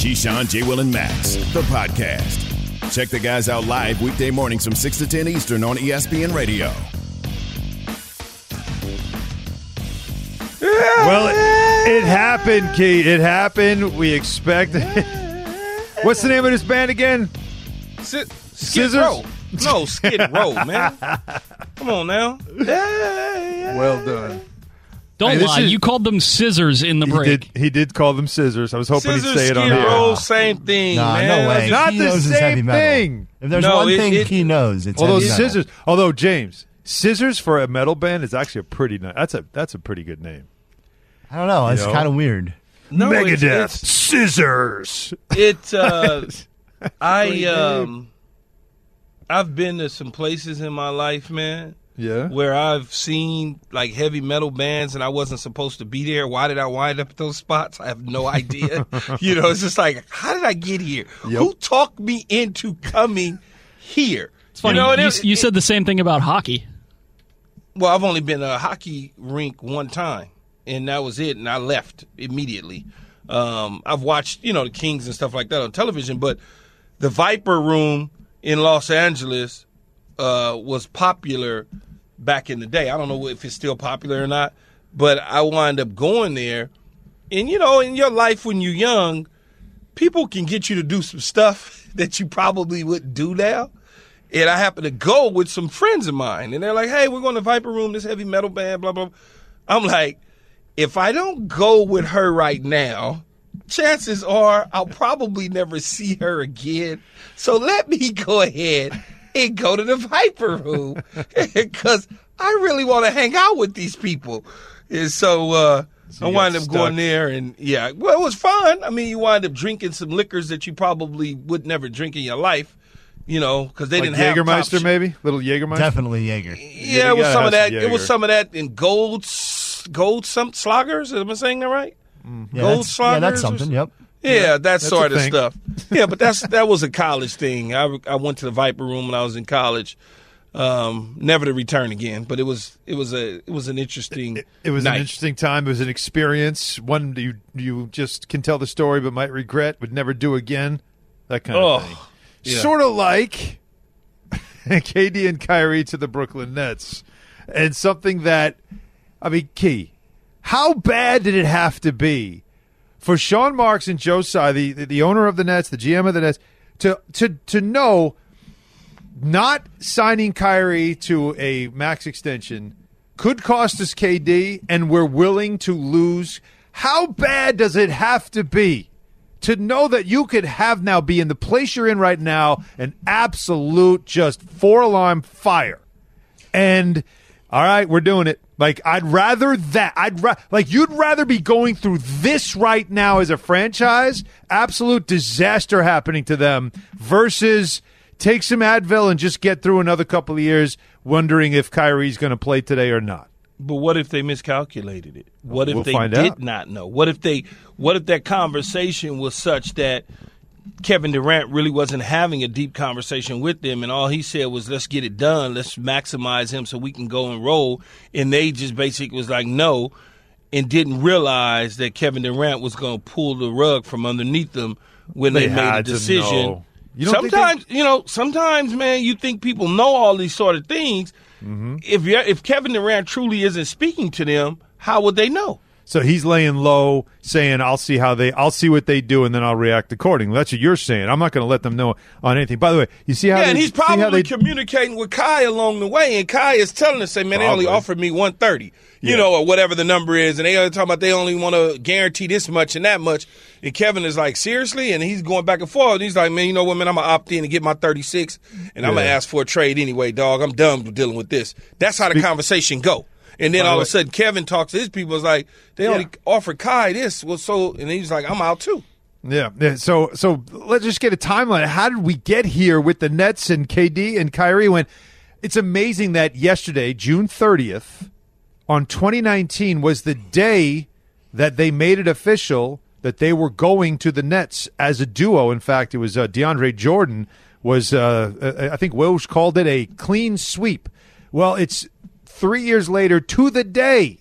Keyshawn, J. Will, and Max, the podcast. Check the guys out live weekday mornings from 6 to 10 Eastern on ESPN Radio. Well, it happened, Key. It happened. We expected. What's the name of this band again? Skid Row. No, Skid Row, man. Come on now. Well done. Don't lie. You called them scissors in the break. He did call them scissors. I was hoping Scissors, he'd say it on Skid here. Row, same thing, man. No way. Not He the knows his same heavy metal. thing. If there's one thing he knows, it's although heavy metal. scissors. Although James, scissors for a metal band is actually a pretty nice. That's a pretty good name. I don't know. It's kind of weird. No, Megadeth, scissors. I've been to some places in my life, man. Yeah. Where I've seen like heavy metal bands and I wasn't supposed to be there. Why did I wind up at those spots? I have no idea. It's just like, how did I get here? Yep. Who talked me into coming here? It's funny. You said the same thing about hockey. Well, I've only been to a hockey rink one time, and that was it, and I left immediately. I've watched, the Kings and stuff like that on television, but the Viper Room in Los Angeles was popular back in the day. I don't know if it's still popular or not, but I wind up going there. And, in your life when you're young, people can get you to do some stuff that you probably wouldn't do now. And I happen to go with some friends of mine, and they're like, hey, we're going to Viper Room, this heavy metal band, blah, blah, blah. I'm like, if I don't go with her right now, chances are I'll probably never see her again. So let me go ahead and go to the Viper Room because I really want to hang out with these people. And so I wind up going there, and it was fun. I mean, you wind up drinking some liquors that you probably would never drink in your life. Because they didn't have Jägermeister, maybe little Jägermeister. Definitely Jaeger. Yeah, it was some of that. It was some of that in gold Slagers. Am I saying that right? Yeah, Gold Slagers. Yeah, that's something. Yep. Yeah, that sort of thing. stuff. Yeah, but that was a college thing. I went to the Viper Room when I was in college. Never to return again. But it was an interesting. It was night. an interesting time. It was an experience. One you just can tell the story, but might regret, would never do again. That kind of thing. Yeah. Sort of like KD and Kyrie to the Brooklyn Nets. And something that, Key, how bad did it have to be for Sean Marks and Joe Tsai, the owner of the Nets, the GM of the Nets, to know not signing Kyrie to a max extension could cost us KD, and we're willing to lose? How bad does it have to be to know that you could have now be in the place you're in right now, an absolute just four-alarm fire? And, all right, we're doing it. Like, I'd rather that. You'd rather be going through this right now as a franchise, absolute disaster happening to them, versus take some Advil and just get through another couple of years wondering if Kyrie's going to play today or not. But what if they miscalculated it? What if We'll they find did out. not know? What if that conversation was such that Kevin Durant really wasn't having a deep conversation with them, and all he said was, let's get it done, let's maximize him so we can go and roll, and they just basically was like, no, and didn't realize that Kevin Durant was going to pull the rug from underneath them when they made a had to decision. know. You don't think Sometimes, man, you think people know all these sort of things. Mm-hmm. If Kevin Durant truly isn't speaking to them, how would they know? So he's laying low, saying, I'll see what they do, and then I'll react accordingly. That's what you're saying. I'm not going to let them know on anything. By the way, you see how and he's probably communicating with Kai along the way, and Kai is telling us, say, man, they only offered me $130, or whatever the number is, and they are talking about they only want to guarantee this much and that much. And Kevin is like, seriously? And he's going back and forth. And he's like, man, you know what, man, I'm going to opt in and get my 36, and I'm going to ask for a trade anyway, dog. I'm done with dealing with this. That's how the conversation go. And then all of a sudden, Kevin talks to his people. It's like, they only offered Kai this. Well, and he's like, I'm out too. Yeah. So let's just get a timeline. How did we get here with the Nets and KD and Kyrie? When it's amazing that yesterday, June 30th, on 2019, was the day that they made it official that they were going to the Nets as a duo. In fact, it was DeAndre Jordan was, I think Woj called it a clean sweep. Well, it's 3 years later to the day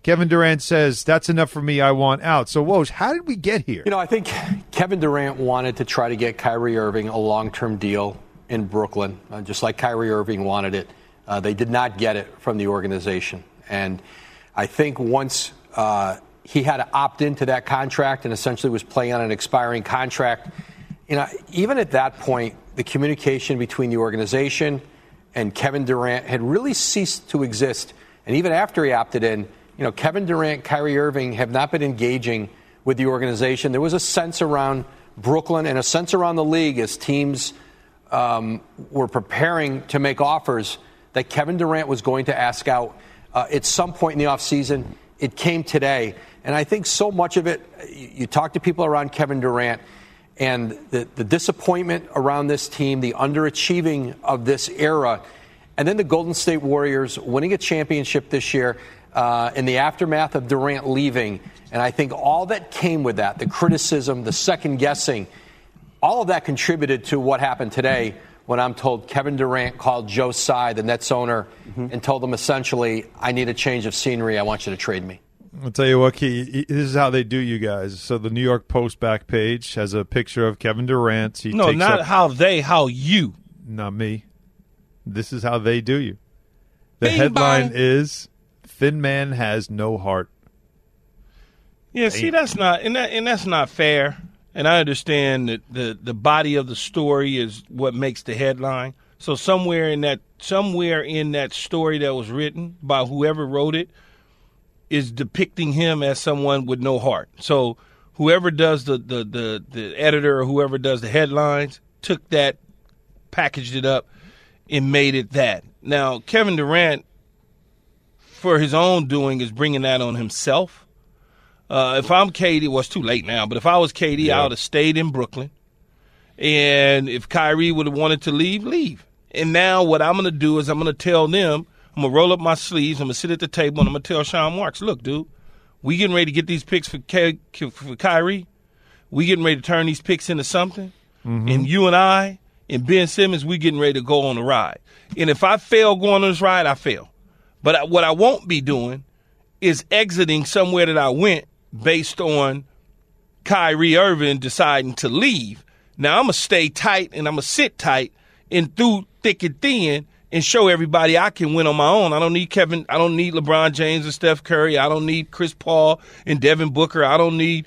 Kevin Durant says, that's enough for me, I want out. So, Woj, how did we get here? I think Kevin Durant wanted to try to get Kyrie Irving a long-term deal in Brooklyn, just like Kyrie Irving wanted it. They did not get it from the organization. And I think once he had to opt into that contract and essentially was playing on an expiring contract, even at that point, the communication between the organization and Kevin Durant had really ceased to exist. And even after he opted in, Kevin Durant, Kyrie Irving have not been engaging with the organization. There was a sense around Brooklyn and a sense around the league as teams were preparing to make offers that Kevin Durant was going to ask out at some point in the offseason. It came today. And I think so much of it, you talk to people around Kevin Durant, and the disappointment around this team, the underachieving of this era, and then the Golden State Warriors winning a championship this year in the aftermath of Durant leaving. And I think all that came with that, the criticism, the second guessing, all of that contributed to what happened today when I'm told Kevin Durant called Joe Tsai, the Nets owner, and told him essentially, I need a change of scenery. I want you to trade me. I'll tell you what, Key, this is how they do you guys. So the New York Post back page has a picture of Kevin Durant. How you. Not me. This is how they do you. The Bing headline bong. is, Thin Man Has No Heart. Yeah, see, that's not fair. And I understand that the body of the story is what makes the headline. So somewhere in that story that was written by whoever wrote it is depicting him as someone with no heart. So whoever does the editor or whoever does the headlines took that, packaged it up, and made it that. Now, Kevin Durant, for his own doing, is bringing that on himself. If I'm KD, well, it's too late now, but if I was KD, I would have stayed in Brooklyn. And if Kyrie would have wanted to leave. And now what I'm going to do is I'm going to tell them, I'm going to roll up my sleeves, I'm going to sit at the table, and I'm going to tell Sean Marks, look, dude, we getting ready to get these picks for Kyrie. We getting ready to turn these picks into something. Mm-hmm. And you and I and Ben Simmons, we getting ready to go on a ride. And if I fail going on this ride, I fail. But what I won't be doing is exiting somewhere that I went based on Kyrie Irving deciding to leave. Now, I'm going to stay tight and I'm going to sit tight and through thick and thin and show everybody I can win on my own. I don't need LeBron James and Steph Curry. I don't need Chris Paul and Devin Booker. I don't need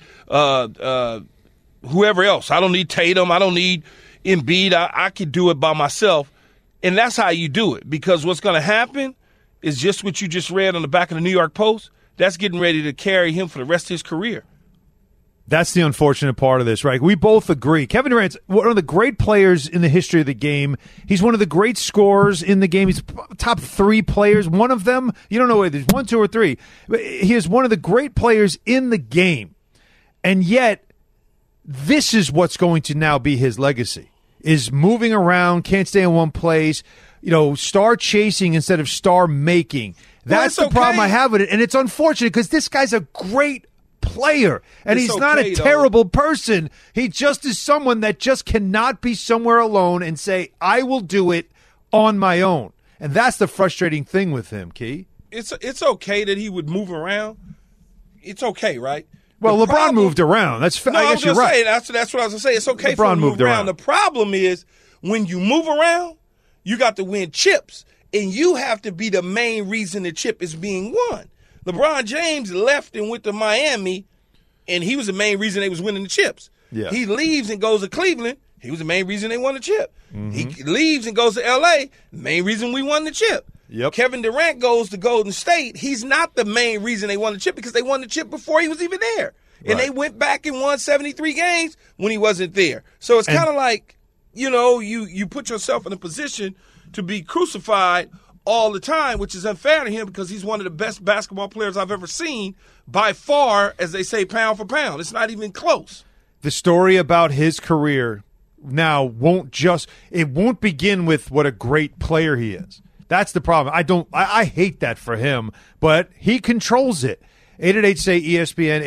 whoever else. I don't need Tatum. I don't need Embiid. I can do it by myself. And that's how you do it, because what's going to happen is just what you just read on the back of the New York Post. That's getting ready to carry him for the rest of his career. That's the unfortunate part of this, right? We both agree. Kevin Durant's one of the great players in the history of the game. He's one of the great scorers in the game. He's top 3 players. One of them, you don't know whether there's 1, 2, or 3. He is one of the great players in the game. And yet, this is what's going to now be his legacy, is moving around, can't stay in one place, star chasing instead of star making. That's the problem I have with it. And it's unfortunate because this guy's a great player, and he's not a terrible person. He just is someone that just cannot be somewhere alone and say, I will do it on my own. And that's the frustrating thing with him, Key. It's okay that he would move around. It's okay, right? Well, LeBron moved around. That's I guess you're right. That's what I was going to say. It's okay for him to move around. The problem is when you move around, you got to win chips, and you have to be the main reason the chip is being won. LeBron James left and went to Miami, and he was the main reason they was winning the chips. Yeah. He leaves and goes to Cleveland. He was the main reason they won the chip. Mm-hmm. He leaves and goes to L.A., main reason we won the chip. Yep. Kevin Durant goes to Golden State. He's not the main reason they won the chip because they won the chip before he was even there. And they went back and won 73 games when he wasn't there. So it's kind of like, you put yourself in a position to be crucified all the time, which is unfair to him because he's one of the best basketball players I've ever seen by far, as they say, pound for pound. It's not even close. The story about his career now won't begin with what a great player he is. That's the problem. I hate that for him, but he controls it. 888-SAY-ESPN,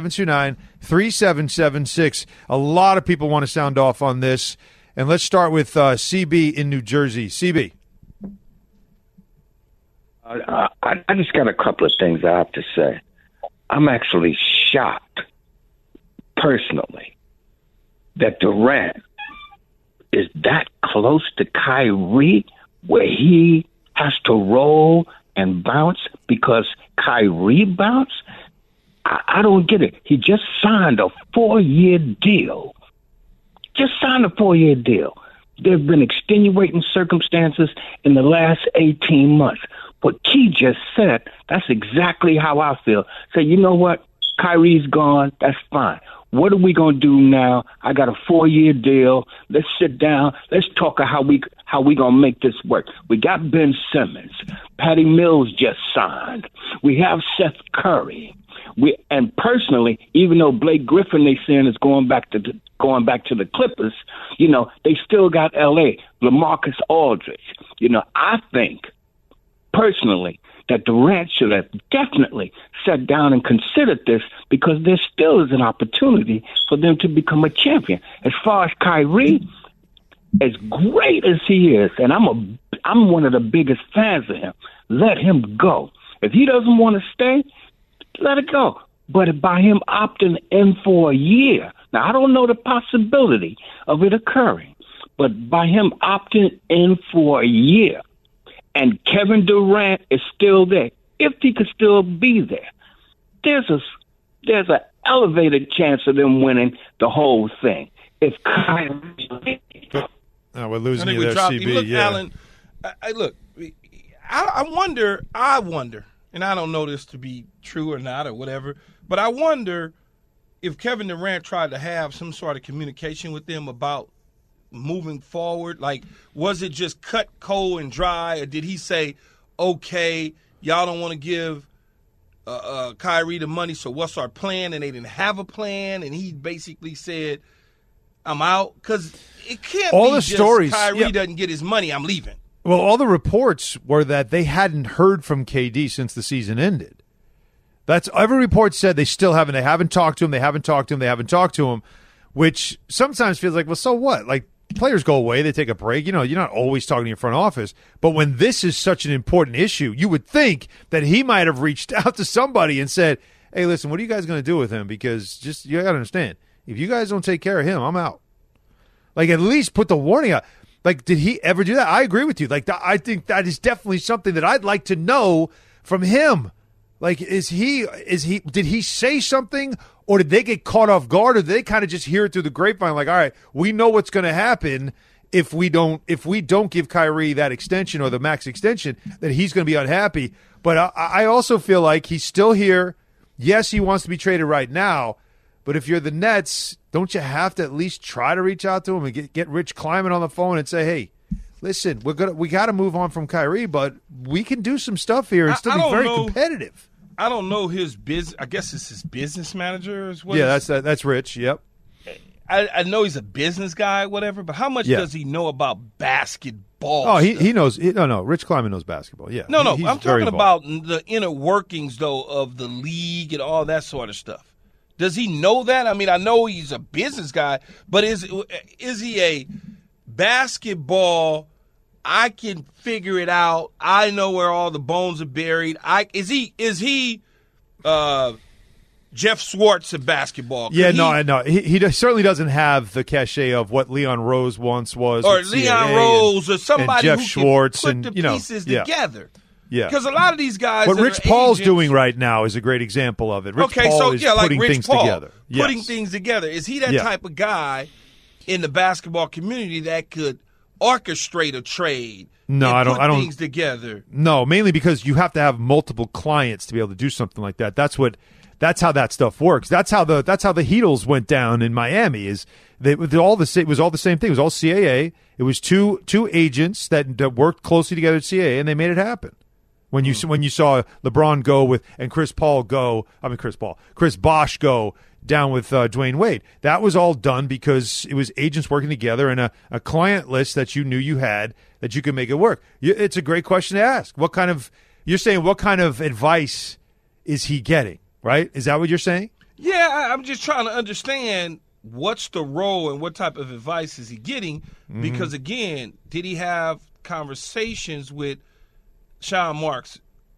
888-729-3776. A lot of people want to sound off on this. And let's start with CB in New Jersey. CB. I just got a couple of things I have to say. I'm actually shocked, personally, that Durant is that close to Kyrie where he has to roll and bounce because Kyrie bounced. I don't get it. He just signed a 4-year deal. There have been extenuating circumstances in the last 18 months. What Key just said, that's exactly how I feel. Say, you know what? Kyrie's gone. That's fine. What are we going to do now? I got a 4-year deal. Let's sit down. Let's talk how we going to make this work. We got Ben Simmons. Patty Mills just signed. We have Seth Curry. And personally, even though Blake Griffin they saying is going back to the Clippers, they still got L.A. LaMarcus Aldridge. I think personally that Durant should have definitely sat down and considered this because there still is an opportunity for them to become a champion. As far as Kyrie, as great as he is, and I'm one of the biggest fans of him, let him go. If he doesn't want to stay, let it go. But by him opting in for a year, now I don't know the possibility of it occurring, but by him opting in for a year, and Kevin Durant is still there, if he could still be there, there's an elevated chance of them winning the whole thing. If Kyrie, we're losing you there, CB. Look, yeah. Alan, I wonder, and I don't know this to be true or not or whatever, but I wonder if Kevin Durant tried to have some sort of communication with them about moving forward. Like, was it just cut cold and dry, or did he say, okay, y'all don't want to give Kyrie the money, so what's our plan? And they didn't have a plan, and he basically said, I'm out? Because it can't all be the just stories, Kyrie doesn't get his money, I'm leaving. Well, all the reports were that they hadn't heard from KD since the season ended. That's every report said they still haven't. They haven't talked to him, which sometimes feels like, well, so what? Like, players go away, they take a break. You're not always talking to your front office. But when this is such an important issue, you would think that he might have reached out to somebody and said, hey, listen, what are you guys going to do with him? Because you got to understand, if you guys don't take care of him, I'm out. Like, at least put the warning out. Like, did he ever do that? I agree with you. Like, I think that is definitely something that I'd like to know from him. Like, did he say something, or did they get caught off guard, or did they kind of just hear it through the grapevine? Like, all right, we know what's going to happen if we don't give Kyrie that extension or the max extension, that he's going to be unhappy. But I also feel like he's still here. Yes, he wants to be traded right now, but if you're the Nets, don't you have to at least try to reach out to him and get Rich Kleiman on the phone and say, hey, listen, we got to move on from Kyrie, but we can do some stuff here and still be very competitive. I don't know his business. I guess it's his business manager as well. Yeah, that's Rich. Yep. I know he's a business guy, whatever. But how much does he know about basketball? Oh, he knows. No. Rich Kleiman knows basketball. Yeah. No. I'm talking about the inner workings though of the league and all that sort of stuff. Does he know that? I mean, I know he's a business guy, but is he a basketball? I can figure it out. I know where all the bones are buried. Is he Jeff Schwartz of basketball? Yeah, no. He certainly doesn't have the cachet of what Leon Rose once was, or Leon Rose, or somebody Jeff who Schwartz can put the pieces together. Yeah, because a lot of these guys. What Rich Paul's doing right now is a great example of it. Rich Paul is putting things together. Putting things together. Is he that type of guy in the basketball community that could orchestrate a trade? No, I don't. Put things together. No, mainly because you have to have multiple clients to be able to do something like that. That's how that stuff works. That's how the Heatles went down in Miami. It was all the same thing. It was all CAA. It was two agents that worked closely together at CAA, and they made it happen. When you saw LeBron go and Chris Bosh go down with Dwayne Wade, that was all done because it was agents working together and a client list that you knew you had that you could make it work. It's a great question to ask. What kind of advice is he getting? Right? Is that what you're saying? Yeah, I'm just trying to understand what's the role and what type of advice is he getting? Mm-hmm. Because again, did he have conversations with Sean Marks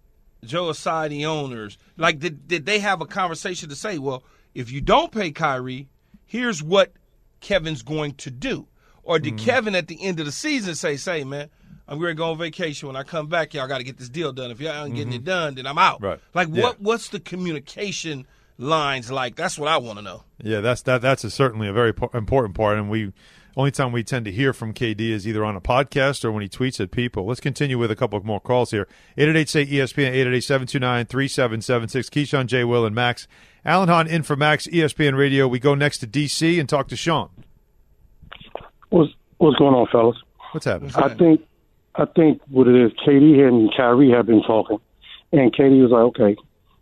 Joe Tsai, the owners, like did they have a conversation to say, well, if you don't pay Kyrie, here's what Kevin's going to do? Or did Kevin at the end of the season say, man, I'm going to go on vacation. When I come back, y'all got to get this deal done. If y'all aren't getting it done, then I'm out. Right. Like, what's the communication lines like? That's what I want to know. Yeah, that's certainly a very important part, and only time we tend to hear from KD is either on a podcast or when he tweets at people. Let's continue with a couple of more calls here. 888-SAY-ESPN, 888-729-3776. Keyshawn, J. Will, and Max. Alan Hahn in for Max, ESPN Radio. We go next to D.C. and talk to Sean. What's going on, fellas? What's happening? I think what it is, KD and Kyrie have been talking, and KD was like, okay,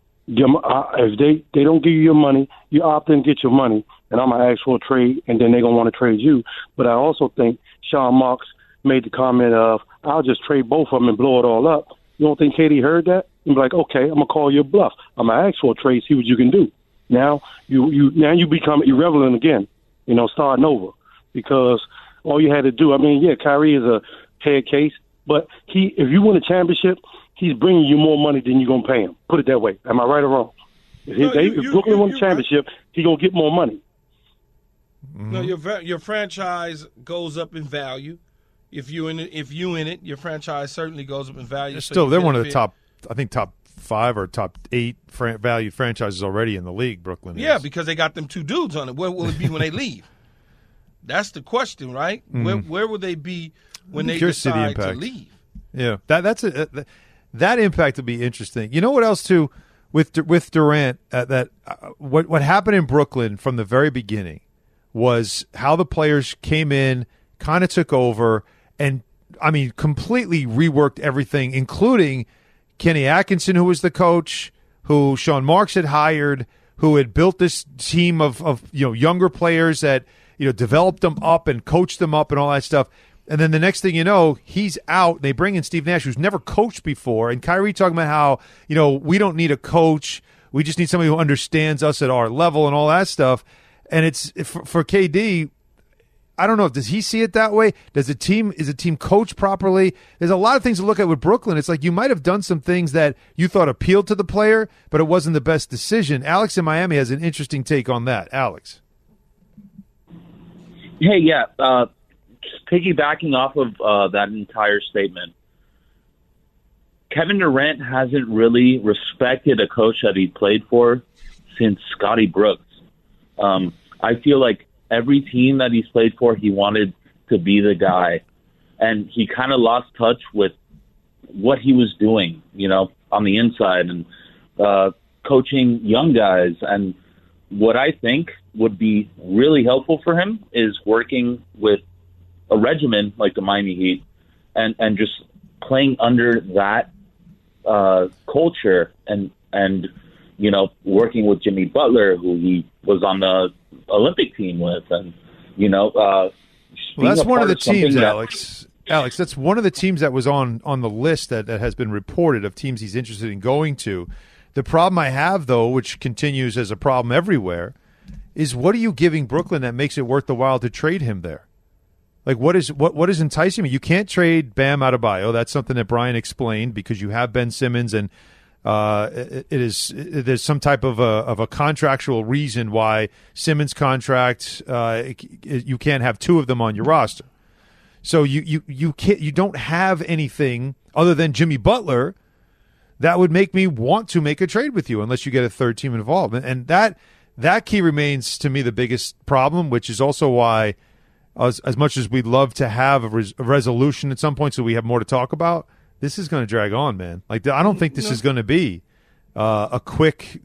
if they don't give you your money, you opt in, get your money, and I'm going to ask for a trade, and then they're going to want to trade you. But I also think Sean Marks made the comment of, I'll just trade both of them and blow it all up. You don't think KD heard that? And be like, okay, I'm going to call your bluff. I'm going to ask for a trade, see what you can do. Now you become irrelevant again, starting over. Because all you had to do, Kyrie is a head case, but if you win a championship, he's bringing you more money than you're going to pay him. Put it that way. Am I right or wrong? If Brooklyn won the championship, he's going to get more money. Mm-hmm. No, your franchise goes up in value. If you in it, your franchise certainly goes up in value. They're one of the top 5 or top 8 valued franchises already in the league, Brooklyn is. Yeah, because they got them 2 dudes on it. Where will it be when they leave? That's the question, right? Mm-hmm. Where will they be when they decide to leave? Yeah, that impact will be interesting. You know what else too with Durant? What happened in Brooklyn from the very beginning was how the players came in, kind of took over, and completely reworked everything, including Kenny Atkinson, who was the coach, who Sean Marks had hired, who had built this team of younger players that developed them up and coached them up and all that stuff. And then the next thing you know, he's out. They bring in Steve Nash, who's never coached before, and Kyrie talking about how we don't need a coach, we just need somebody who understands us at our level and all that stuff. And it's for KD. I don't know. Does he see it that way? Is a team coached properly? There's a lot of things to look at with Brooklyn. It's like you might have done some things that you thought appealed to the player, but it wasn't the best decision. Alex in Miami has an interesting take on that. Alex. Hey, yeah. Just piggybacking off of that entire statement, Kevin Durant hasn't really respected a coach that he played for since Scotty Brooks. I feel like every team that he's played for, he wanted to be the guy. And he kind of lost touch with what he was doing, on the inside and coaching young guys. And what I think would be really helpful for him is working with a regimen like the Miami Heat and just playing under that culture and working with Jimmy Butler, who he was on the Olympic team with, and that's one of the teams, Alex. That's one of the teams that was on the list that has been reported of teams he's interested in going to. The problem I have, though, which continues as a problem everywhere, is what are you giving Brooklyn that makes it worth the while to trade him there? Like, what is enticing me? You can't trade Bam Adebayo. That's something that Brian explained because you have Ben Simmons, and there's some type of a contractual reason why Simmons' contract you can't have 2 of them on your roster. So you don't have anything other than Jimmy Butler that would make me want to make a trade with you unless you get a third team involved, and that key remains to me the biggest problem, which is also why. As much as we'd love to have a resolution at some point so we have more to talk about, this is going to drag on, man. Like, I don't think this is going to be a quick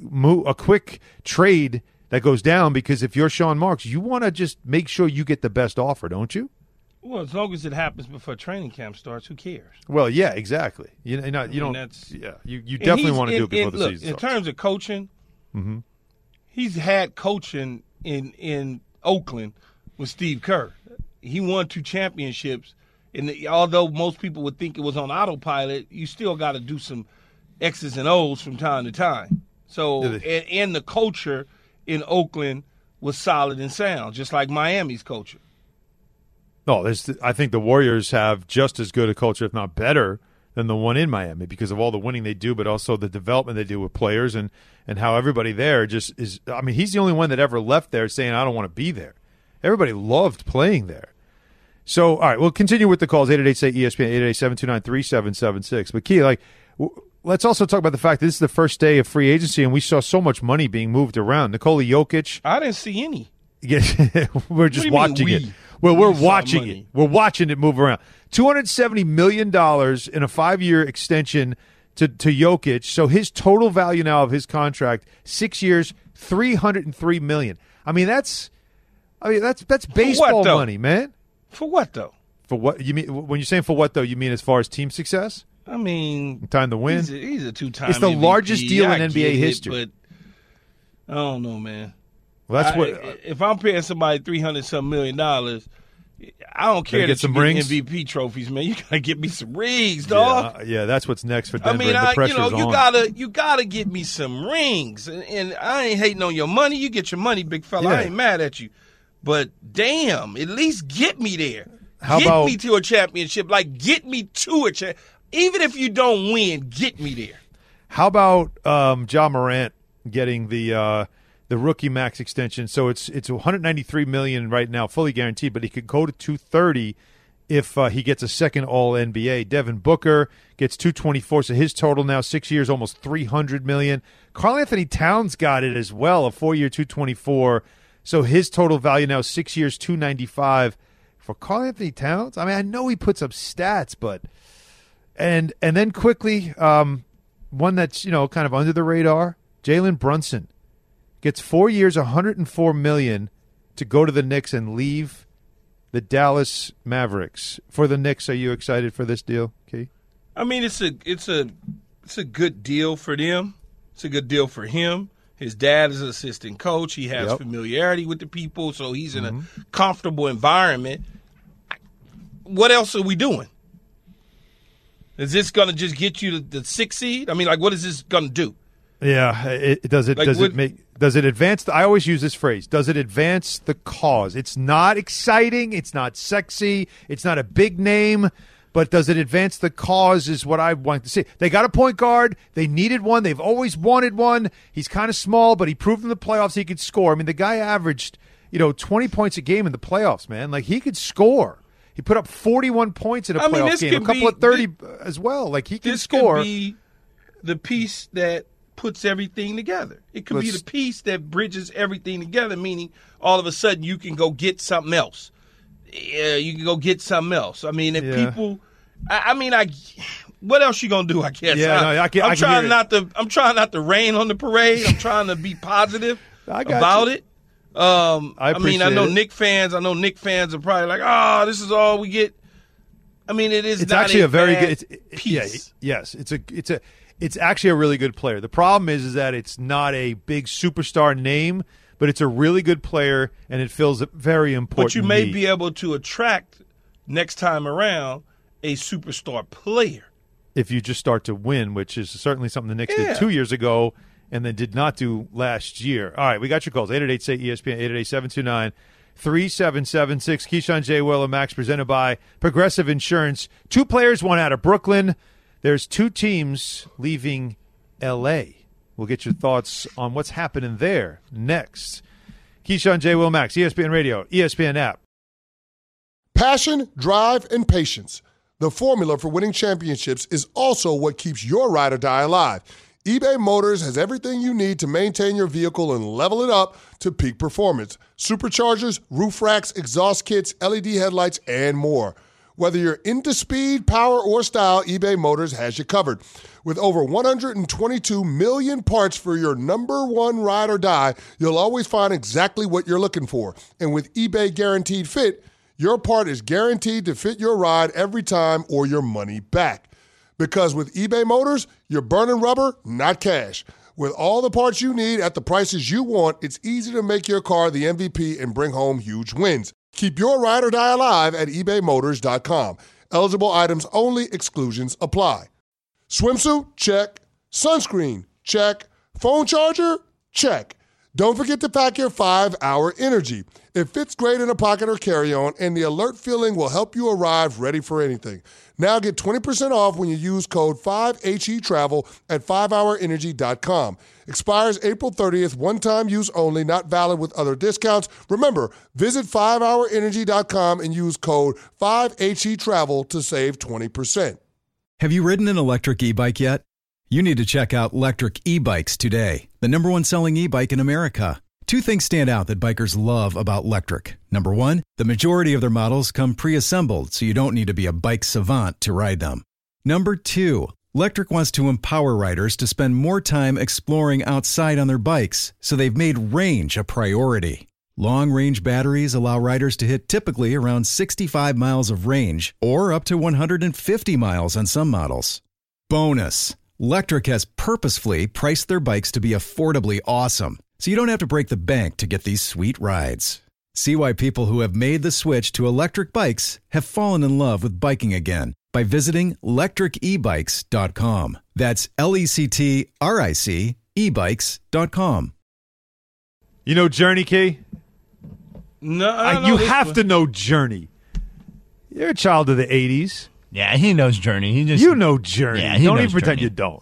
trade that goes down, because if you're Sean Marks, you want to just make sure you get the best offer, don't you? Well, as long as it happens before training camp starts, who cares? Well, yeah, exactly. You definitely want to do it before the season starts. In terms of coaching, he's had coaching in Oakland with Steve Kerr. He won 2 championships, and although most people would think it was on autopilot, you still got to do some X's and O's from time to time. So, and the culture in Oakland was solid and sound, just like Miami's culture. No, I think the Warriors have just as good a culture, if not better, than the one in Miami because of all the winning they do, but also the development they do with players and how everybody there just is. I mean, he's the only one that ever left there saying, I don't want to be there. Everybody loved playing there. So, all right, we'll continue with the calls, 888-ESPN, 888-729-3776. But, Key, let's also talk about the fact that this is the first day of free agency, and we saw so much money being moved around. Nikola Jokic. I didn't see any. We're just watching it. Well, we're watching it. We're watching it move around. $270 million in a 5-year extension to Jokic. So his total value now of his contract, 6 years, $303 million. I mean, that's baseball money, man. For what though? For what you mean when you're saying for what though? You mean as far as team success? I mean, time to win. He's a 2-time. It's the MVP. largest deal in NBA history. But I don't know, man. Well, that's if I'm paying somebody $300-some million, I don't care that you get MVP trophies, man. You gotta get me some rings, dog. Yeah, that's what's next for Denver. I mean, the pressure's on. you gotta get me some rings, and I ain't hating on your money. You get your money, big fella. Yeah. I ain't mad at you, but damn, at least get me there. Get me to a championship. Like, get me to a championship. Even if you don't win, get me there. How about Ja Morant getting the rookie max extension? So it's $193 million right now, fully guaranteed, but he could go to $230 if he gets a second All-NBA. Devin Booker gets $224, so his total now 6 years, almost $300 million. Karl-Anthony Towns got it as well, a 4-year $224, so his total value now 6 years, $295 for Karl-Anthony Towns. I mean, I know he puts up stats, but and then quickly, one that's kind of under the radar, Jalen Brunson gets 4 years, $104 million to go to the Knicks and leave the Dallas Mavericks. For the Knicks, are you excited for this deal, Key? I mean, it's a good deal for them. It's a good deal for him. His dad is an assistant coach. He has familiarity with the people, so he's in a comfortable environment. What else are we doing? Is this going to just get you the 6th seed? I mean, what is this going to do? Yeah, does it advance? I always use this phrase. Does it advance the cause? It's not exciting. It's not sexy. It's not a big name. But does it advance the cause is what I want to see. They got a point guard. They needed one. They've always wanted one. He's kind of small, but he proved in the playoffs he could score. I mean, the guy averaged 20 points a game in the playoffs, man. He could score. He put up 41 points in a playoff game, a couple of 30 as well. He can score. This could be the piece that puts everything together. It could be the piece that bridges everything together, meaning all of a sudden you can go get something else. You can go get something else. I mean, if people what else you gonna do? I guess. Yeah, I'm trying not to rain on the parade. I'm trying to be positive about it. I know Knicks fans are probably like, "Oh, this is all we get." I mean, it's not actually a very good piece. Yes, it's actually a really good player. The problem is that it's not a big superstar name, but it's a really good player, and it fills a very important But you may need. be able to attract next time around a superstar player. If you just start to win, which is certainly something the Knicks did 2 years ago and then did not do last year. All right, we got your calls. 888-ESPN, 888-729-3776. Keyshawn, J. Will, and Max, presented by Progressive Insurance. 2 players, one out of Brooklyn. There's 2 teams leaving L.A. We'll get your thoughts on what's happening there next. Keyshawn, J. Will, Max, ESPN Radio, ESPN app. Passion, drive, and patience. The formula for winning championships is also what keeps your ride or die alive. eBay Motors has everything you need to maintain your vehicle and level it up to peak performance. Superchargers, roof racks, exhaust kits, LED headlights, and more. Whether you're into speed, power, or style, eBay Motors has you covered. With over 122 million parts for your number one ride or die, you'll always find exactly what you're looking for. And with eBay Guaranteed Fit, your part is guaranteed to fit your ride every time or your money back. Because with eBay Motors, you're burning rubber, not cash. With all the parts you need at the prices you want, it's easy to make your car the MVP and bring home huge wins. Keep your ride or die alive at ebaymotors.com. Eligible items only. Exclusions apply. Swimsuit? Check. Sunscreen? Check. Phone charger? Check. Don't forget to pack your 5-Hour Energy. It fits great in a pocket or carry-on, and the alert feeling will help you arrive ready for anything. Now get 20% off when you use code 5HETRAVEL at 5hourenergy.com. Expires April 30th, one-time use only, not valid with other discounts. Remember, visit 5hourenergy.com and use code 5HETRAVEL to save 20%. Have you ridden an electric e-bike yet? You need to check out Lectric E-Bikes today, the #1 selling e-bike in America. Two things stand out that bikers love about Lectric. Number one, the majority of their models come pre-assembled, so you don't need to be a bike savant to ride them. Number two, Lectric wants to empower riders to spend more time exploring outside on their bikes, so they've made range a priority. Long-range batteries allow riders to hit typically around 65 miles of range, or up to 150 miles on some models. Bonus, Lectric has purposefully priced their bikes to be affordably awesome, so you don't have to break the bank to get these sweet rides. See why people who have made the switch to electric bikes have fallen in love with biking again by visiting lectricebikes.com. That's LECTRIC ebikes.com. You know Journey, Key? No, I don't know you this have one. to know Journey. You're a child of the 80s. Yeah, he knows Journey. You know Journey. Yeah, he don't knows even pretend Journey. you don't.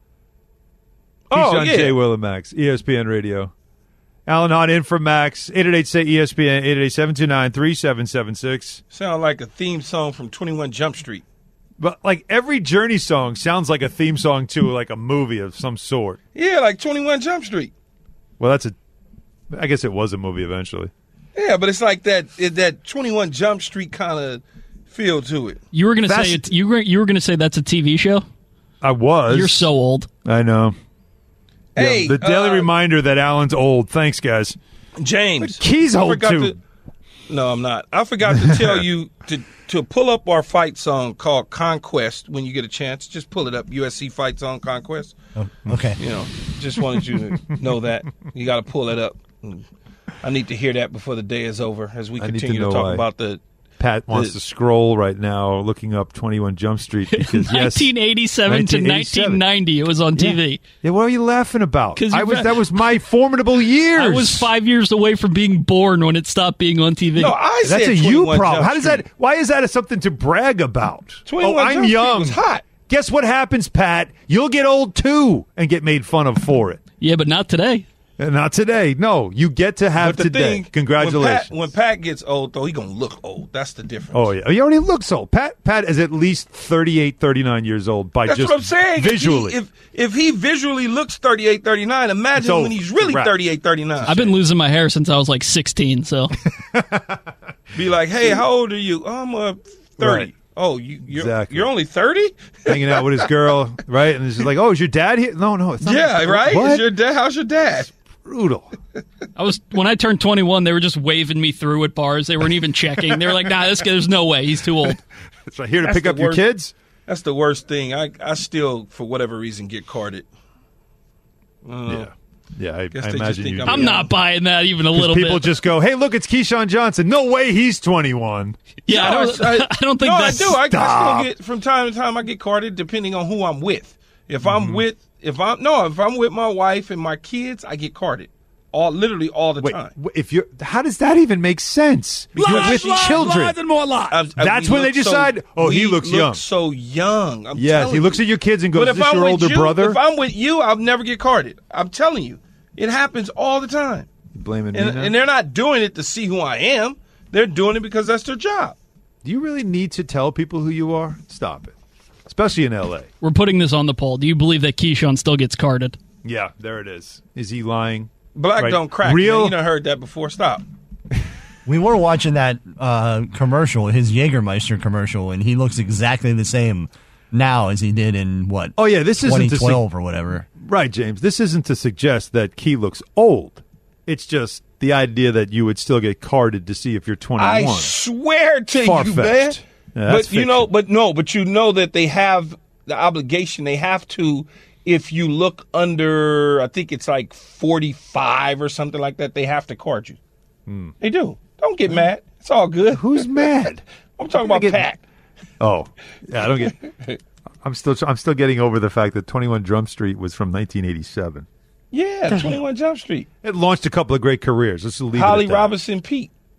Oh, Keyshawn yeah. J. Will and Max, ESPN Radio. Alan Hahn in for Max, 888-SAY-ESPN, 888-729-3776. Sound like a theme song from 21 Jump Street. But, like, every Journey song sounds like a theme song to, like, a movie of some sort. Yeah, like 21 Jump Street. Well, I guess it was a movie eventually. Yeah, but it's like that 21 Jump Street kind of feel to it. You were going to say you were going to say that's a TV show? I was. You're so old. I know. Hey, yeah, the daily reminder that Alan's old. Thanks, guys. James. Key's I old, forgot too. No, I'm not. I forgot to tell you to pull up our fight song called Conquest when you get a chance. Just pull it up, USC fight song Conquest. Oh, okay. You know, just wanted you to know that. You got to pull it up. I need to hear that before the day is over as we continue to talk about the... Pat wants to scroll right now looking up 21 Jump Street because 1987 to 1990 it was on TV. Yeah, what are you laughing about? 'Cause that was my formidable years. I was 5 years away from being born when it stopped being on TV. No, I That's said a you 21 problem. Jump How does Street. that? Why is that something to brag about? 21 I'm Jump Street young. was hot. Guess what happens, Pat? You'll get old too and get made fun of for it. Yeah, but not today. Not today. No, you get to have But the today. thing, Congratulations. When Pat gets old, though, he going to look old. That's the difference. Oh, yeah. He already looks old. Pat is at least 38, 39 years old by That's just what I'm saying. visually. If he visually looks 38, 39, imagine old. when he's really Right. 38, 39. I've been losing my hair since I was like 16, so. Be like, hey, how old are you? Oh, I'm 30. Right. Oh, you're Exactly. you're only 30? Hanging out with his girl, right? And it's just like, oh, is your dad here? No, it's not. Yeah, right? What? Is your dad? How's your dad? Brutal. When I turned 21, they were just waving me through at bars. They weren't even checking. They were like, nah, this guy, there's no way. He's too old. It's right here to That's pick the up your worst. kids? That's the worst thing. I still, for whatever reason, get carded. Yeah, I Guess they just imagine think you I'm do. I'm not buying that even a 'Cause little people bit. just go, hey, look, it's Keyshawn Johnson. No way he's 21. Yeah, I don't think no, that's... I do. I Stop. still get, from time to time, I get carded depending on who I'm with. If I'm with my wife and my kids, I get carded. Literally all the time. How does that even make sense? You're with children. Lies and more lies. That's We when they look decide, he looks look young. so young. I'm Yes, telling he looks you. at your kids and goes, But is if this I'm your with older you, brother? If I'm with you, I'll never get carded. I'm telling you. It happens all the time. You blaming me And, now? and they're not doing it to see who I am. They're doing it because that's their job. Do you really need to tell people who you are? Stop it. Especially in L.A. We're putting this on the poll. Do you believe that Keyshawn still gets carded? Yeah, there it is. Is he lying? Black Right. don't crack. Real- Man. You done heard that before. Stop. We were watching that commercial, his Jägermeister commercial, and he looks exactly the same now as he did in, what, Oh, yeah, this isn't to 2012 or whatever. Right, James. This isn't to suggest that Key looks old. It's just the idea that you would still get carded to see if you're 21. I swear to you, man. Far-fetched. Yeah, that's but you know that they have the obligation. They have to. If you look under, I think it's like 45 or something like that, they have to card you. They do. Don't get mad. It's all good. Who's mad? I'm talking about Pat. Oh, yeah. I don't get. I'm still getting over the fact that 21 Jump Street was from 1987. Yeah, 21 Jump Street. It launched a couple of great careers. Let's leave Holly it at that. Robinson Pete.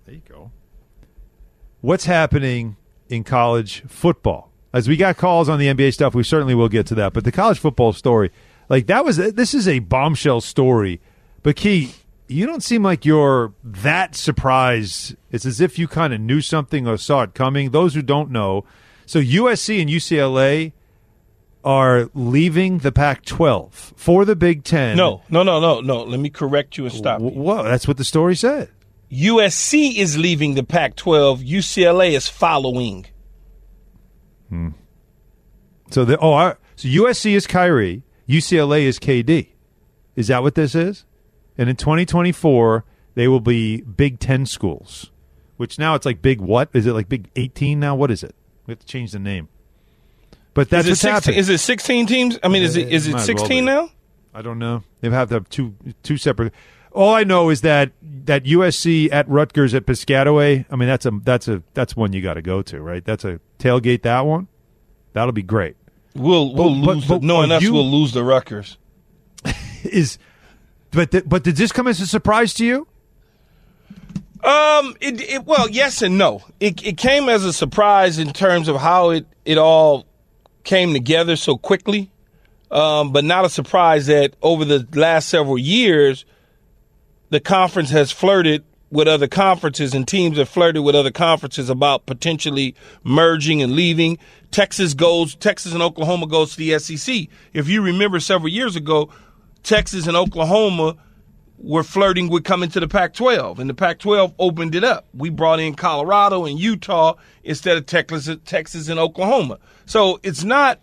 There you go. What's happening in college football? As we got calls on the NBA stuff, we certainly will get to that. But the college football story, this is a bombshell story. But Key, you don't seem like you're that surprised. It's as if you kind of knew something or saw it coming. Those who don't know, so USC and UCLA are leaving the Pac-12 for the Big Ten. No. Let me correct you and stop you. Whoa, that's what the story said. USC is leaving the Pac-12. UCLA is following. So USC is Kyrie. UCLA is KD. Is that what this is? And in 2024, they will be Big 10 schools, which now it's like Big what? Is it like Big 18 now? What is it? We have to change the name. But that's what's happening. Is it 16 teams? I mean, is it 16 now? I don't know. They have to have two separate. All I know is that USC at Rutgers at Piscataway. I mean, that's one you got to go to, right? That's a tailgate. That one, that'll be great. We'll lose. Knowing us, we'll lose the Rutgers. But did this come as a surprise to you? Well, yes and no. It came as a surprise in terms of how it all came together so quickly, but not a surprise that over the last several years, the conference has flirted with other conferences and teams have flirted with other conferences about potentially merging and leaving. Texas and Oklahoma goes to the SEC. If you remember several years ago, Texas and Oklahoma were flirting with coming to the Pac-12, and the Pac-12 opened it up. We brought in Colorado and Utah instead of Texas and Oklahoma. So it's not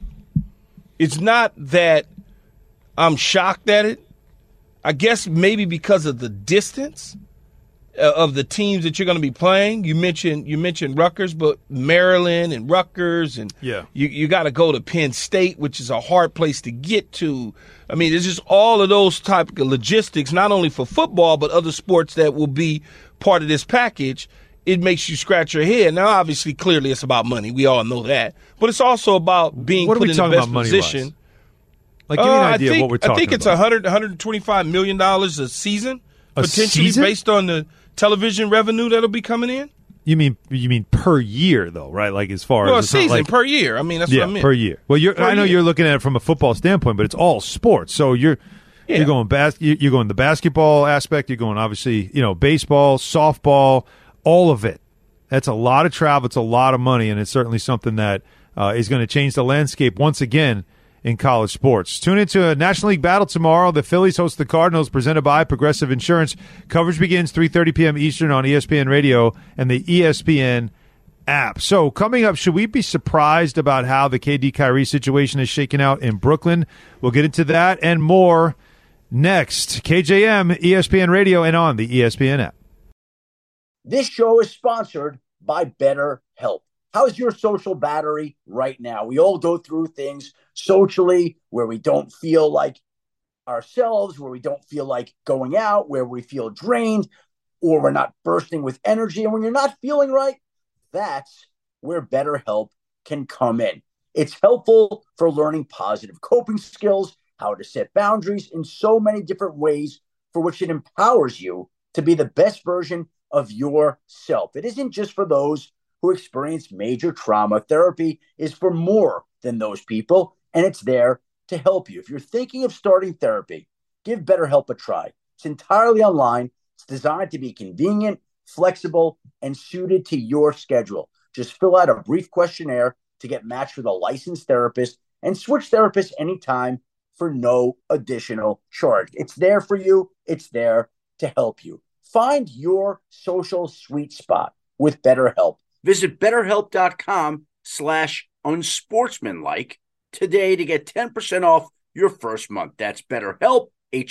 that I'm shocked at it. I guess maybe because of the distance of the teams that you're going to be playing. You mentioned Rutgers, but Maryland and Rutgers, and you got to go to Penn State, which is a hard place to get to. I mean, it's just all of those type of logistics, not only for football, but other sports that will be part of this package. It makes you scratch your head. Now, obviously, clearly it's about money. We all know that. But it's also about being put in the best position. Like, give me an idea of what we're talking about. I think it's $125 million a season, potentially based on the television revenue that'll be coming in. You mean per year, though, right? Like as far as a season, per year. I mean, that's what I meant. Per year. Well, I know you're looking at it from a football standpoint, but it's all sports. So you're going you're going the basketball aspect. You're going obviously, baseball, softball, all of it. That's a lot of travel. It's a lot of money, and it's certainly something that is going to change the landscape once again in college sports. Tune into a National League battle tomorrow. The Phillies host the Cardinals, presented by Progressive Insurance. Coverage begins 3:30 p.m. Eastern on ESPN Radio and the ESPN app. So coming up, should we be surprised about how the KD Kyrie situation is shaking out in Brooklyn? We'll get into that and more next. KJM, ESPN Radio, and on the ESPN app. This show is sponsored by BetterHelp. How's your social battery right now? We all go through things socially where we don't feel like ourselves, where we don't feel like going out, where we feel drained, or we're not bursting with energy. And when you're not feeling right, that's where BetterHelp can come in. It's helpful for learning positive coping skills, how to set boundaries in so many different ways for which it empowers you to be the best version of yourself. It isn't just for those who experience major trauma. Therapy is for more than those people, and it's there to help you. If you're thinking of starting therapy, give BetterHelp a try. It's entirely online. It's designed to be convenient, flexible, and suited to your schedule. Just fill out a brief questionnaire to get matched with a licensed therapist and switch therapists anytime for no additional charge. It's there for you. It's there to help you. Find your social sweet spot with BetterHelp. Visit BetterHelp.com/unsportsmanlike today to get 10% off your first month. That's BetterHelp,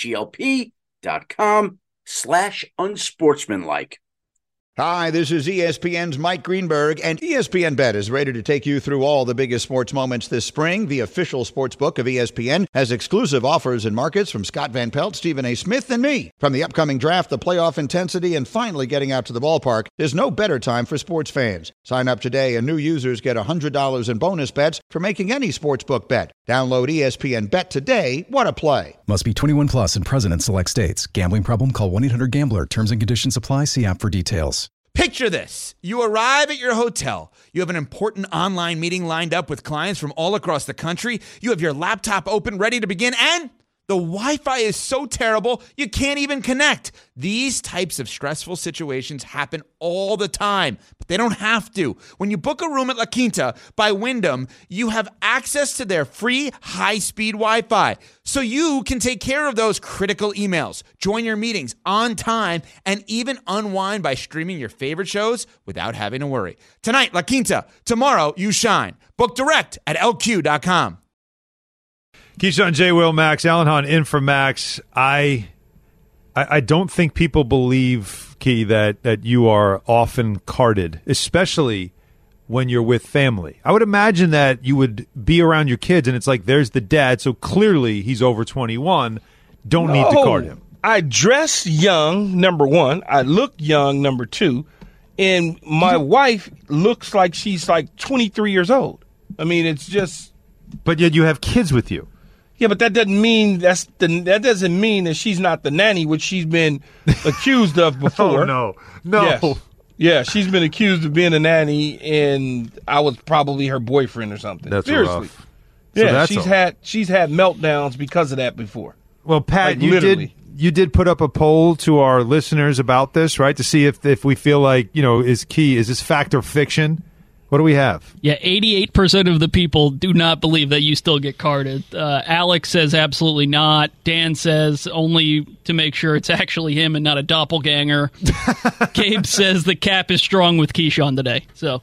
HELP.com/unsportsmanlike. Hi, this is ESPN's Mike Greenberg, and ESPN Bet is ready to take you through all the biggest sports moments this spring. The official sports book of ESPN has exclusive offers and markets from Scott Van Pelt, Stephen A. Smith, and me. From the upcoming draft, the playoff intensity, and finally getting out to the ballpark, there's no better time for sports fans. Sign up today, and new users get $100 in bonus bets for making any sportsbook bet. Download ESPN Bet today. What a play. Must be 21 plus and present in select states. Gambling problem? Call 1-800-GAMBLER. Terms and conditions apply. See app for details. Picture this. You arrive at your hotel. You have an important online meeting lined up with clients from all across the country. You have your laptop open, ready to begin, and the Wi-Fi is so terrible, you can't even connect. These types of stressful situations happen all the time, but they don't have to. When you book a room at La Quinta by Wyndham, you have access to their free high-speed Wi-Fi, so you can take care of those critical emails, join your meetings on time, and even unwind by streaming your favorite shows without having to worry. Tonight, La Quinta. Tomorrow, you shine. Book direct at LQ.com. Keyshawn, J. Will, Max, Alan Hahn in for Max. I don't think people believe, Key, that you are often carded, especially when you're with family. I would imagine that you would be around your kids, and it's like, there's the dad, so clearly he's over 21. Don't need to card him. I dress young, number one. I look young, number two. And my wife looks like she's like 23 years old. I mean, it's just... But yet you have kids with you. Yeah, but that doesn't mean that doesn't mean that she's not the nanny, which she's been accused of before. Oh, no. Yes. Yeah, she's been accused of being a nanny, and I was probably her boyfriend or something. That's seriously. Rough. So she's had meltdowns because of that before. Well, Pat, like, you did put up a poll to our listeners about this, right? To see if we feel like, is this fact or fiction? What do we have? Yeah, 88% of the people do not believe that you still get carded. Alex says absolutely not. Dan says only to make sure it's actually him and not a doppelganger. Gabe says the cap is strong with Keyshawn today. So,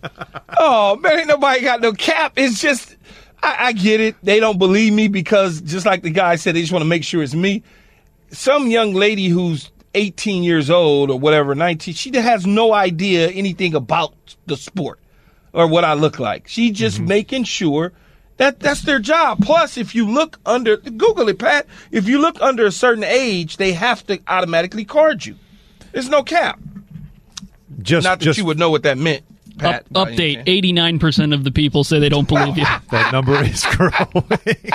oh man, ain't nobody got no cap. It's just I get it. They don't believe me because just like the guy said, they just want to make sure it's me. Some young lady who's 18 years old or whatever, 19, she has no idea anything about the sport or what I look like. She just making sure that's their job. Plus, if you look under, Google it, Pat, if you look under a certain age, they have to automatically card you. There's no cap. Not that you would know what that meant, Pat. Update, 89% of the people say they don't believe you. That number is growing.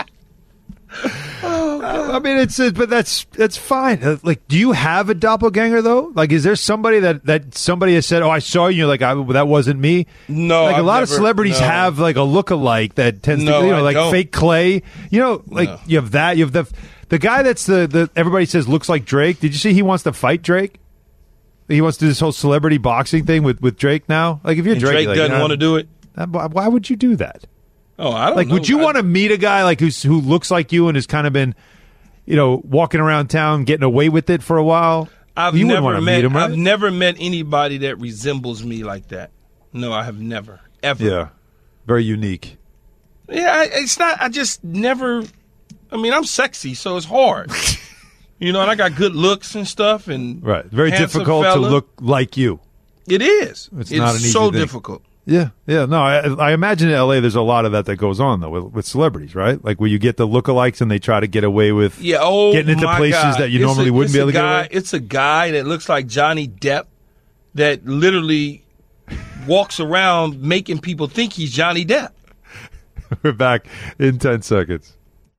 I mean, but that's fine. Like, do you have a doppelganger though? Like, is there somebody that somebody has said, "Oh, I saw you," like that wasn't me? No, like a lot of celebrities have like a look-alike that tends to, like don't. Fake Clay. You have that. You have the guy that's the everybody says looks like Drake. Did you see he wants to fight Drake? He wants to do this whole celebrity boxing thing with Drake now. Like, if you're Drake doesn't want to do it. Why would you do that? Oh, I don't know. Would you want to meet a guy like who looks like you and has kind of been, walking around town getting away with it for a while? I've never met anybody that resembles me like that. No, I have never, ever. Yeah, very unique. Yeah, it's not. I just never. I mean, I'm sexy, so it's hard. And I got good looks and stuff, and right, very difficult to look like you. It is. It's not an easy so thing. difficult. Yeah. No, I imagine in L.A. there's a lot of that goes on, though, with celebrities, right? Like, where you get the lookalikes and they try to get away with getting into places that you normally wouldn't be able to get away. It's a guy that looks like Johnny Depp that literally walks around making people think he's Johnny Depp. We're back in 10 seconds.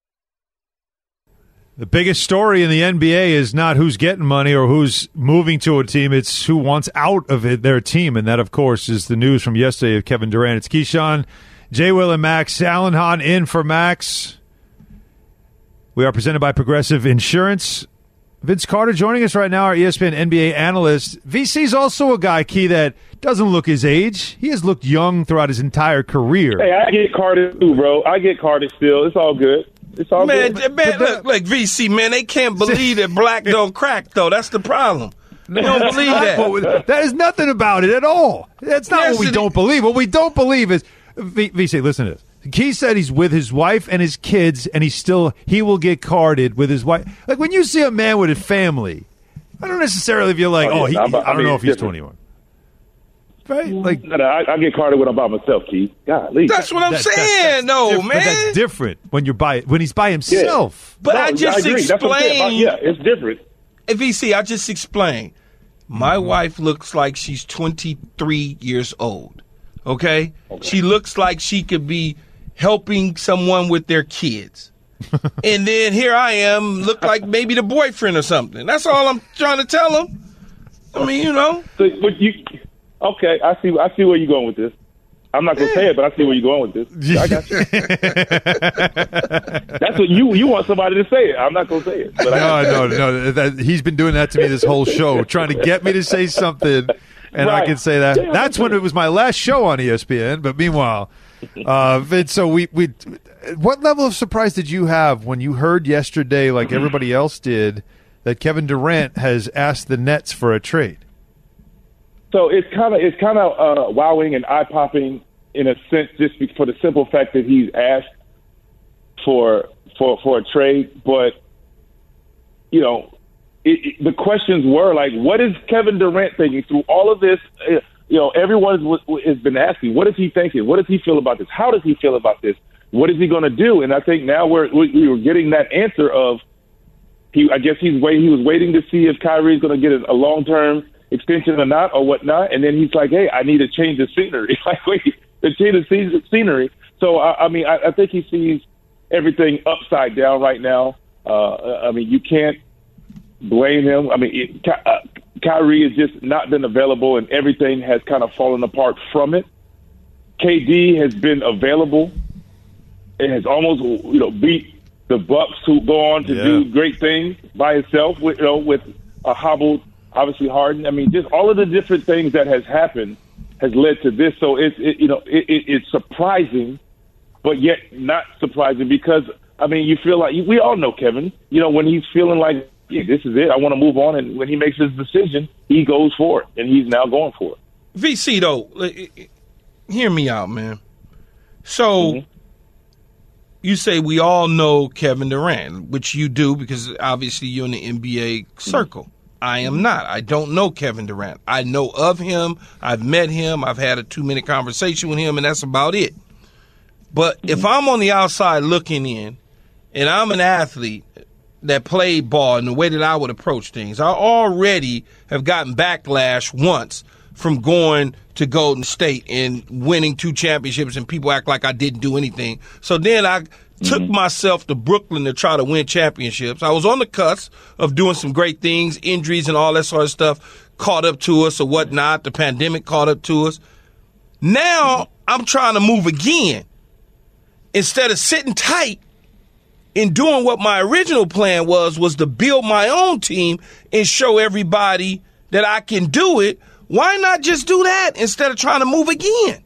The biggest story in the NBA is not who's getting money or who's moving to a team. It's who wants out of their team. And that, of course, is the news from yesterday of Kevin Durant. It's Keyshawn, J. Will, and Max. Alan Hahn in for Max. We are presented by Progressive Insurance. Vince Carter joining us right now, our ESPN NBA analyst. VC's also a guy, Key, that doesn't look his age. He has looked young throughout his entire career. Hey, I get carded too, bro. I get carded still. It's all good. It's all good. Man, look, VC, man, they can't believe that black don't crack, though. That's the problem. They don't believe that. That is nothing about it at all. That's not what we don't believe. What we don't believe is, VC, listen to this. Key said he's with his wife and his kids, and he will get carded with his wife. Like, when you see a man with his family, I don't necessarily feel like, I don't know if he's 21. Right? Like, I get carded when I'm by myself, Keith. Golly. That's what I'm saying, man. But that's different when he's by himself. Yeah. But I just explained. Yeah, it's different. VC, I just explained. My wife looks like she's 23 years old. Okay? She looks like she could be helping someone with their kids. And then here I am, look like maybe the boyfriend or something. That's all I'm trying to tell them. I mean, But Okay, I see where you're going with this. I'm not gonna say it, but I see where you're going with this. I got you. That's what you want somebody to say it. I'm not gonna say it. But No. He's been doing that to me this whole show, trying to get me to say something, and Right. I can say that. Yeah, That's when it was my last show on ESPN. But meanwhile, Vince, so we what level of surprise did you have when you heard yesterday, like everybody else did, that Kevin Durant has asked the Nets for a trade? So it's kind of wowing and eye popping in a sense, just for the simple fact that he's asked for a trade. But you know, the questions were like, what is Kevin Durant thinking through all of this? You know, everyone has been asking, what is he thinking? What does he feel about this? How does he feel about this? What is he going to do? And I think now we were getting that answer of I guess he was waiting to see if Kyrie's going to get a long-term extension or not or whatnot. And then he's like, hey, I need to change the scenery. Like, wait, to change the scenery. So, I mean, I think he sees everything upside down right now. I mean, you can't blame him. I mean, Kyrie has just not been available, and everything has kind of fallen apart from it. KD has been available. It has almost, beat the Bucks, who go on to do great things by himself, with a hobbled, obviously Harden. I mean, just all of the different things that has happened has led to this. So it's surprising, but yet not surprising, because I mean, you feel like we all know Kevin. You know, when he's feeling like, yeah, this is it, I want to move on, and when he makes his decision, he goes for it, and he's now going for it. VC though, hear me out, man. So. You say we all know Kevin Durant, which you do because obviously you're in the NBA circle. I am not. I don't know Kevin Durant. I know of him. I've met him. I've had a 2-minute conversation with him, and that's about it. But if I'm on the outside looking in, and I'm an athlete that played ball in the way that I would approach things, I already have gotten backlash once from going to Golden State and winning 2 championships, and people act like I didn't do anything. So then I took myself to Brooklyn to try to win championships. I was on the cusp of doing some great things, injuries and all that sort of stuff caught up to us or whatnot. The pandemic caught up to us. Now I'm trying to move again. Instead of sitting tight and doing what my original plan was to build my own team and show everybody that I can do it. Why not just do that instead of trying to move again?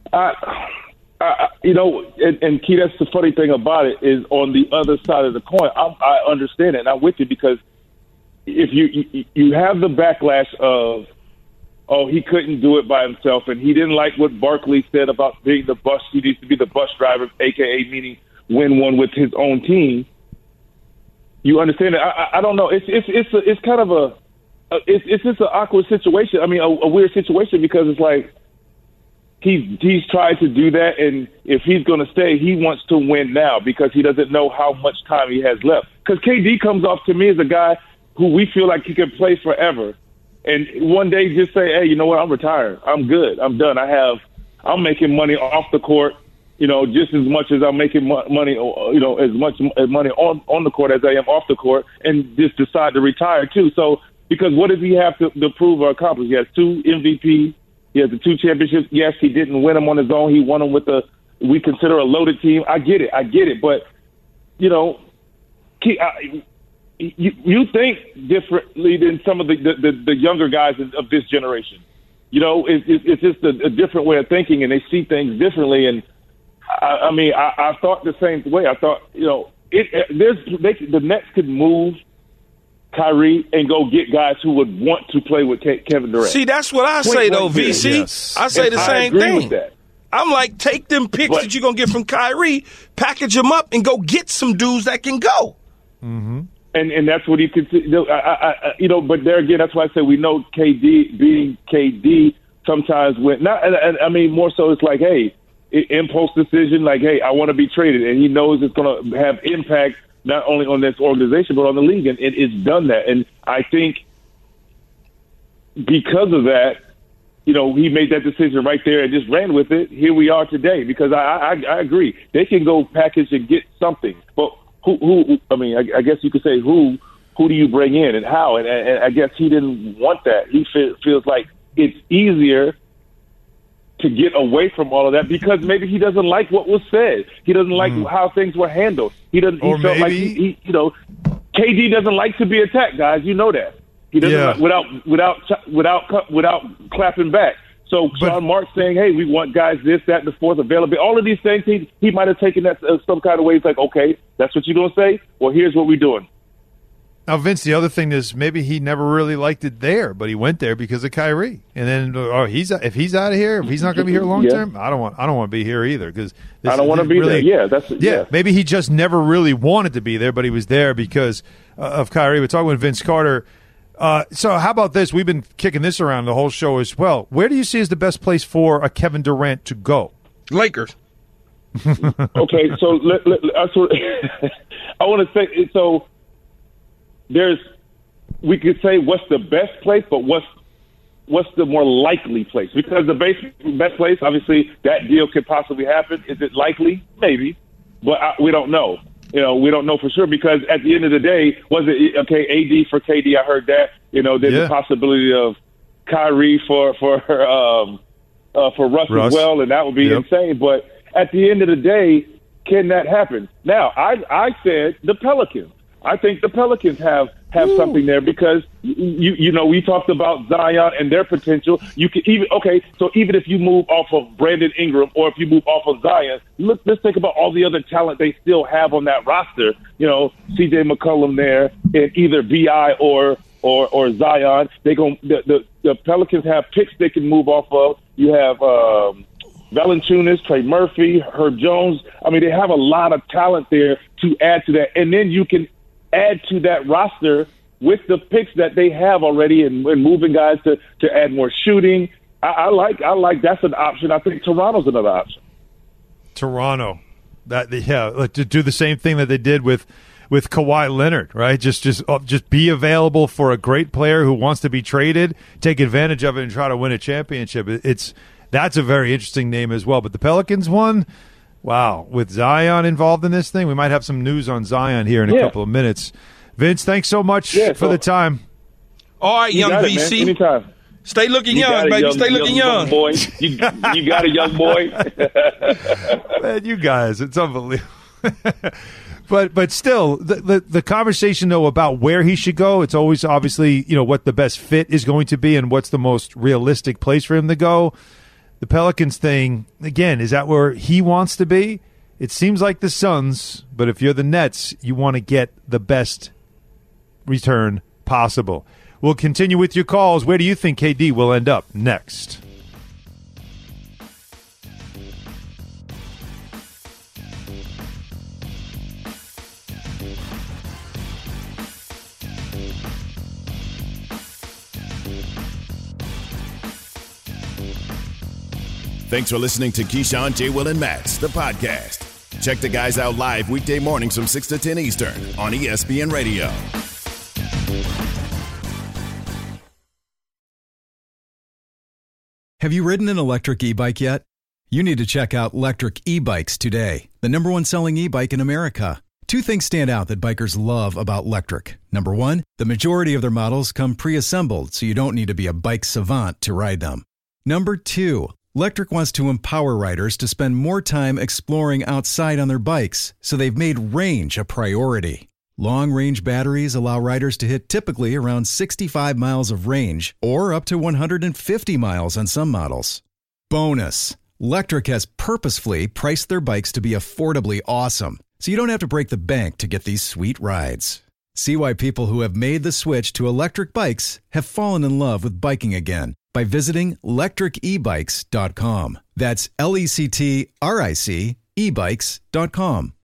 And Key, that's the funny thing about it, is on the other side of the coin. I understand it, and I'm with you, because if you have the backlash of, oh, he couldn't do it by himself, and he didn't like what Barkley said about being the bus. He needs to be the bus driver, a.k.a. meaning win one with his own team. You understand it? I don't know. It's kind of it's just an awkward situation. I mean, a weird situation, because it's like he's tried to do that, and if he's going to stay, he wants to win now because he doesn't know how much time he has left. Because KD comes off to me as a guy who we feel like he can play forever, and one day just say, hey, you know what? I'm retired. I'm good. I'm done. I'm making money off the court, just as much as I'm making money, as much money on the court as I am off the court, and just decide to retire too. So. Because what does he have to prove or accomplish? He has 2 MVP. He has the 2 championships. Yes, he didn't win them on his own. He won them with we consider a loaded team. I get it. But, you think differently than some of the younger guys of this generation. It's just a different way of thinking, and they see things differently. And, I thought the same way. I thought, the Nets could move Kyrie and go get guys who would want to play with Kevin Durant. See, that's what I say, though, VC. Yes. I say the same thing. I'm like, take them picks that you're going to get from Kyrie, package them up, and go get some dudes that can go. Mm-hmm. And that's what he could do. But there again, that's why I say we know KD being KD sometimes more so it's like, hey, impulse decision, like, hey, I want to be traded. And he knows it's going to have impact not only on this organization, but on the league, and it's done that. And I think because of that, he made that decision right there and just ran with it. Here we are today, because I agree. They can go package and get something. But who I guess you could say who do you bring in and how? And I guess he didn't want that. He feels like it's easier to get away from all of that because maybe he doesn't like what was said. He doesn't like how things were handled. He doesn't. He felt like he KD doesn't like to be attacked, guys. You know that. He doesn't without clapping back. So Sean Marks saying, "Hey, we want guys this, that, and the fourth available." All of these things, he might have taken that some kind of way. He's like, "Okay, that's what you're gonna say. Well, here's what we're doing." Now, Vince, the other thing is maybe he never really liked it there, but he went there because of Kyrie. And then, if he's out of here, if he's not going to be here long term, I don't want to be here either because I don't want to be there. Yeah, maybe he just never really wanted to be there, but he was there because of Kyrie. We're talking with Vince Carter. So how about this? We've been kicking this around the whole show as well. Where do you see as the best place for a Kevin Durant to go? Lakers. Okay, so I want to say so. We could say what's the best place, but what's the more likely place? Because the best place, obviously, that deal could possibly happen. Is it likely? Maybe, but we don't know. We don't know for sure because at the end of the day, was it okay? AD for KD, I heard that. There's a possibility of Kyrie for Russ as well, and that would be insane. But at the end of the day, can that happen? Now, I said the Pelicans. I think the Pelicans have something there because we talked about Zion and their potential. You can even if you move off of Brandon Ingram or if you move off of Zion, let's think about all the other talent they still have on that roster. CJ McCollum there and either BI or Zion. The Pelicans have picks they can move off of. You have Valanciunas, Trey Murphy, Herb Jones. I mean, they have a lot of talent there to add to that, and then you can add to that roster with the picks that they have already and moving guys to add more shooting. I like that's an option. I think Toronto's another option. Toronto, to do the same thing that they did with Kawhi Leonard, right? Just be available for a great player who wants to be traded, take advantage of it, and try to win a championship. That's a very interesting name as well. But the Pelicans one. Wow, with Zion involved in this thing, we might have some news on Zion here in a couple of minutes. Vince, thanks so much for the time. All right, young VC. Anytime. Stay looking young, baby. Stay looking young. Boy. You got a young boy. Man, you guys, it's unbelievable. But still, the conversation, though, about where he should go, it's always obviously, what the best fit is going to be and what's the most realistic place for him to go. The Pelicans thing, again, is that where he wants to be? It seems like the Suns, but if you're the Nets, you want to get the best return possible. We'll continue with your calls. Where do you think KD will end up next? Thanks for listening to Keyshawn, J. Will, and Max, the podcast. Check the guys out live weekday mornings from 6 to 10 Eastern on ESPN Radio. Have you ridden an electric e-bike yet? You need to check out Lectric E-Bikes today, the #1 selling e-bike in America. Two things stand out that bikers love about Lectric. Number one, the majority of their models come pre-assembled, so you don't need to be a bike savant to ride them. Number two, Lectric wants to empower riders to spend more time exploring outside on their bikes, so they've made range a priority. Long-range batteries allow riders to hit typically around 65 miles of range, or up to 150 miles on some models. Bonus, Lectric has purposefully priced their bikes to be affordably awesome, so you don't have to break the bank to get these sweet rides. See why people who have made the switch to electric bikes have fallen in love with biking again by visiting lectricebikes.com. That's LECTRIC ebikes.com.